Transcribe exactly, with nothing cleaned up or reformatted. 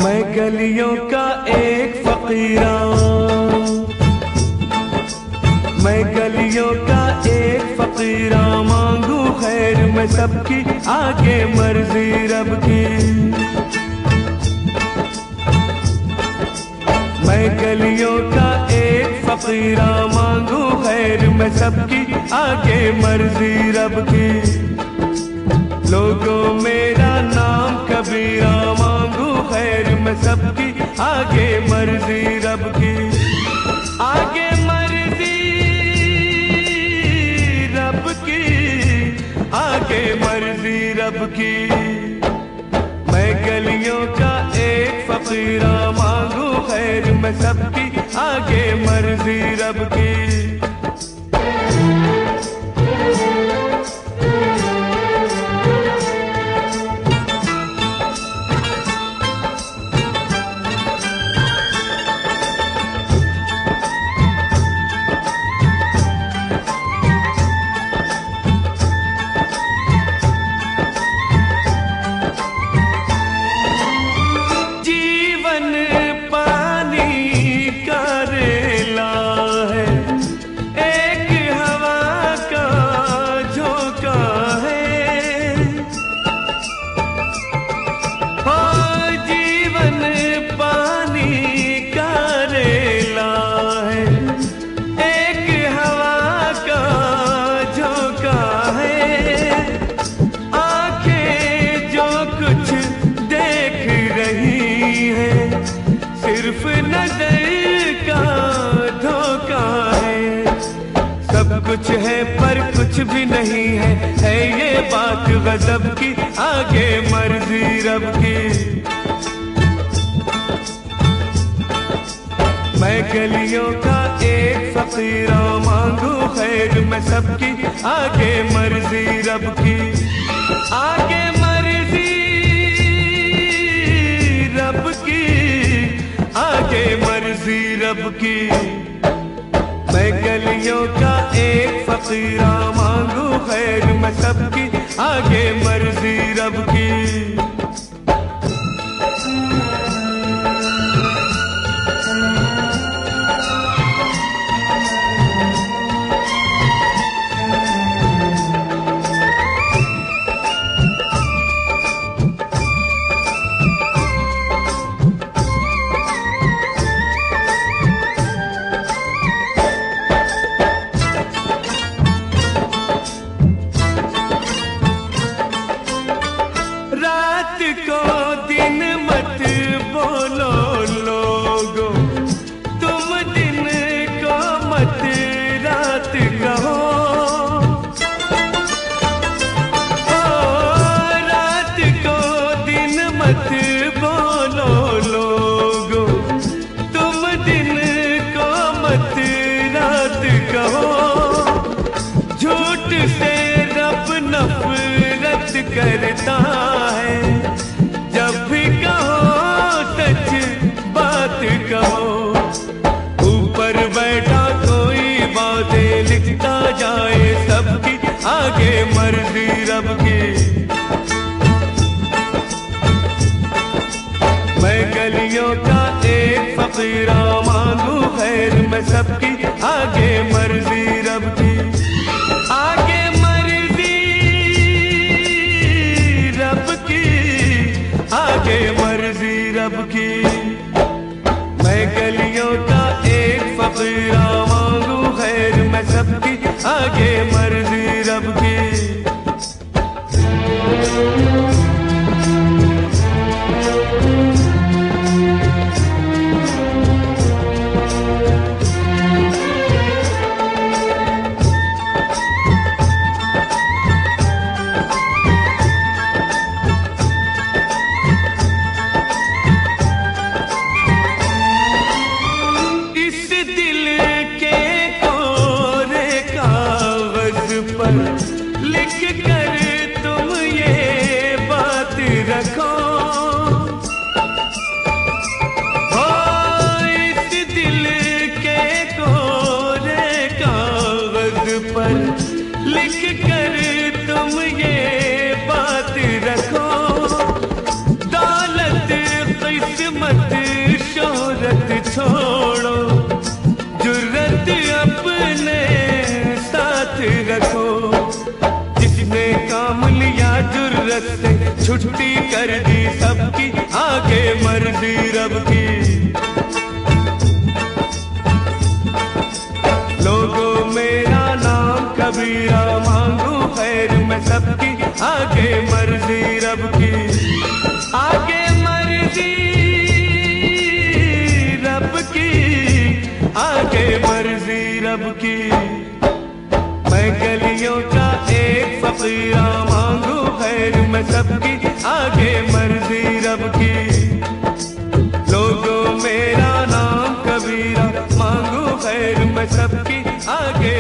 मैं गलियों का एक फकीरा, मैं गलियों का एक फकीरा, मांगू खैर मैं सबकी, आगे मर्जी रब की। मैं गलियों का एक फकीरा, मांगू खैर मैं सबकी, आगे मर्जी रब की। लोगों मेरा नाम कबीरा, मांगू खैर मैं सबकी, आगे मर्जी रब की। आगे मर्जी रब की, आगे मर्जी रब की। मैं गलियों का एक फकीरा, मांगू खैर मैं सबकी, आगे मर्जी रब की। सिर्फ नजर का धोखा है, सब कुछ है पर कुछ भी नहीं है, है ये बात गजब की, आगे मर्जी रब की। मैं गलियों का एक फकीरा, मांगू खैर मैं सबकी, आगे मर्जी रब की। आगे मर्जी रब की, आगे मर्जी रब की। मैं गलियों का एक फकीरा, मांगू खैर मैं सबकी, आगे मर्जी रब की। रात को दिन मत बोलो लोगो, तुम दिन को मत रात कहो। ओ, रात को दिन मत बोलो लोगो, तुम दिन को मत रात कहो। झूठ से रब नफरत करता है, जब भी कहो सच बात कहो। ऊपर बैठा कोई बातें लिखता जाए सबकी, आगे मर्जी रब की। मैं गलियों का एक फकीरा, मांगू खैर मैं सबकी, आगे मर्जी रब की। आगे मर्जी रब की, आगे मर्जी रब की। मैं गलियों का एक फकीरा, मांगू खैर मैं सबकी, आगे मर्जी रब की। इस दिल के कोरे कागज मर्जी रब की। लोगों मेरा नाम कबीरा, मांगू खैर मैं सबकी, आगे मर्जी रब की। आगे मर्जी रब की, आगे मर्जी रब की। मैं गलियों का एक फकीरा, मांगू खैर मैं सबकी, आगे मर्जी रब की। लोगों मेरा नाम कबीरा, मांगू खैर मैं सबकी, आगे